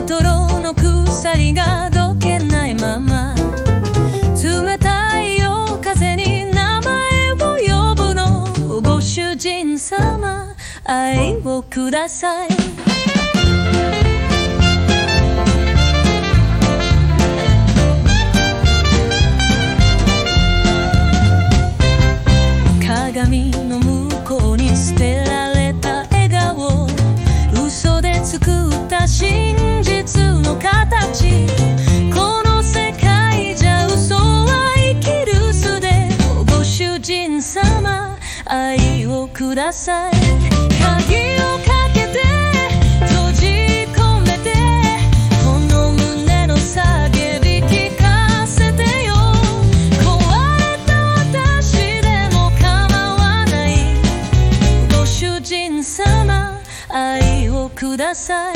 泥の鎖がどけないまま、冷たい夜風に名前を呼ぶの。ご主人様、愛をください。鏡の向こうに捨てられた笑顔、嘘で作った真実の形。この世界じゃ嘘は生きる術で。ご主人様、愛をください。鍵をかけて閉じ込めて、この胸の叫び聞かせてよ。壊れた私でも構わない。ご主人様、愛をください。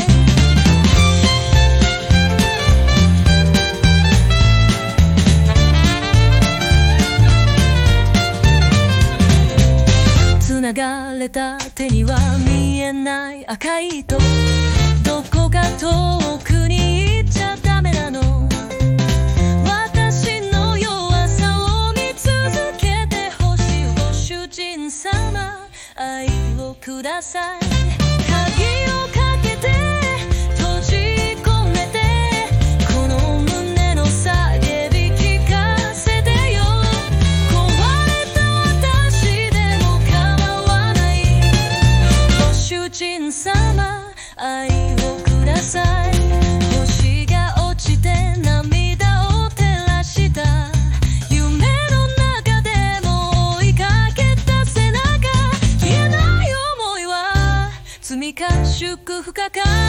繋がれた手には見えない赤い糸。どこか遠くに行っちゃダメなの。私の弱さを見続けてほしい。ご主人様、愛をください。鍵をかけて閉じ込めて、この胸の叫び聞かせてよ。壊れた私でも構わない。ご主人様、愛をください。星が落ちて涙を照らした。夢の中でも追いかけた背中。消えない想いは罪か祝福か。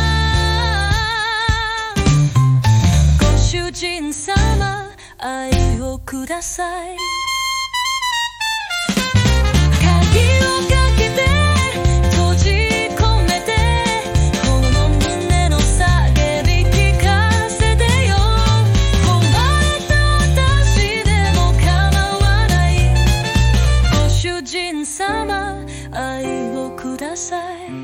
ご主人様、愛をください。鍵をかけて閉じ込めて、この胸の叫び聞かせてよ。壊れた私でも構わない。ご主人様、愛をください。